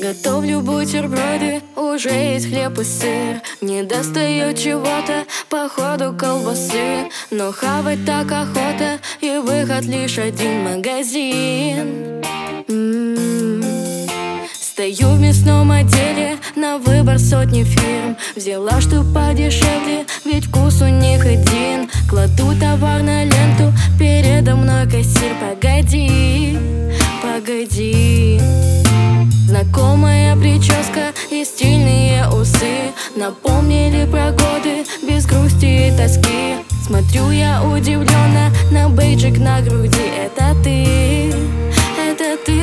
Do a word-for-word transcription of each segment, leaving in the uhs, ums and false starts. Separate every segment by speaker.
Speaker 1: Готовлю бутерброды, уже есть хлеб и сыр. Не достает чего-то, походу колбасы. Но хавать так охота, и выход лишь один: магазин. М-м-м. Стою в мясном отделе, на выбор сотни фирм. Взяла, что подешевле, ведь вкус у них один. Кладу товар на ленту, передо мной кассир. Погоди, погоди. Знакомая прическа и стильные усы напомнили про годы без грусти и тоски. Смотрю я удивленно на бейджик на груди. Это ты, это ты.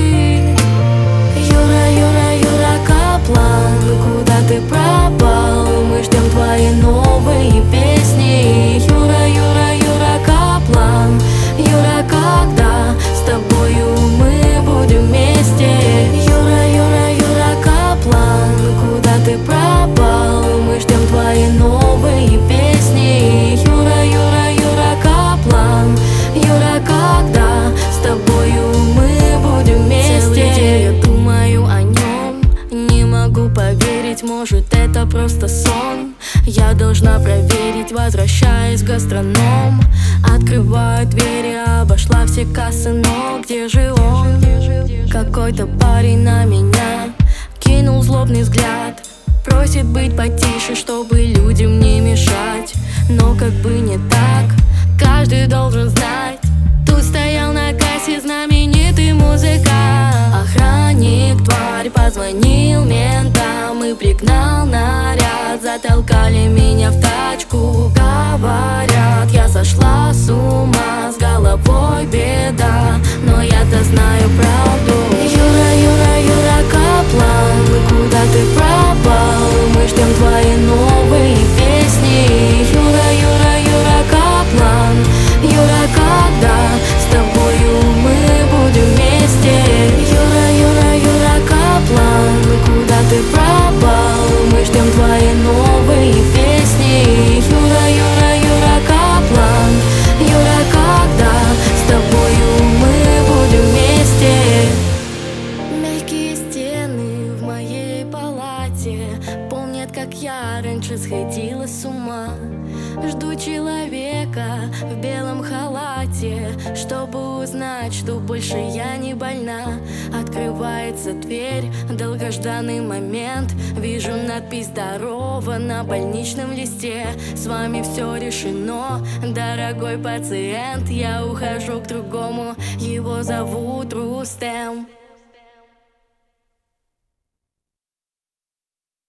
Speaker 1: Юра, Юра, Юра Каплан, куда ты пропал? Мы ждем твои новые песни. Юра, Юра, Юра Каплан, Юра, когда с тобою мы будем вместе? Юра, Юра, Юра Каплан, куда ты пропал? Мы ждем твои новые песни. Юра, Юра, Юра Каплан, Юра, когда с тобою мы будем вместе? Целый день я думаю о нем, не могу поверить, может это просто сон. Я должна проверить, возвращаясь в гастроном. Открываю двери, обошла все кассы, но где же он? Какой-то парень на меня кинул злобный взгляд. Просит быть потише, чтобы людям не мешать. Но как бы не так, каждый должен знать. Тут стоял на кассе знаменитый музыкант. Охранник, тварь, позвонил ментам и пригнал наряд. Затолкали меня в тачку, говорят, я сошла с ума, с головой беда. Но я-то знаю правду. Юра, Юра, Юра Каплан, куда ты пропал? Мы ждем твои новые песни. Юра, Юра, Юра Каплан, Юра, когда с тобою мы будем вместе? Юра, Юра, Юра Каплан, куда ты пропал? Мы ждем твои новые песни. Юра, Юра, Юра Каплан, Юра, когда с тобою мы будем вместе? Мягкие стены в моей палате помнят, как я раньше сходила с ума. Жду человека в белом халате, чтобы узнать, что больше я не больна. Открывается дверь, долгожданный момент. Вижу надпись «Здорово» на больничном листе. С вами все решено, дорогой пациент. Я ухожу к другому, его зовут Рустем.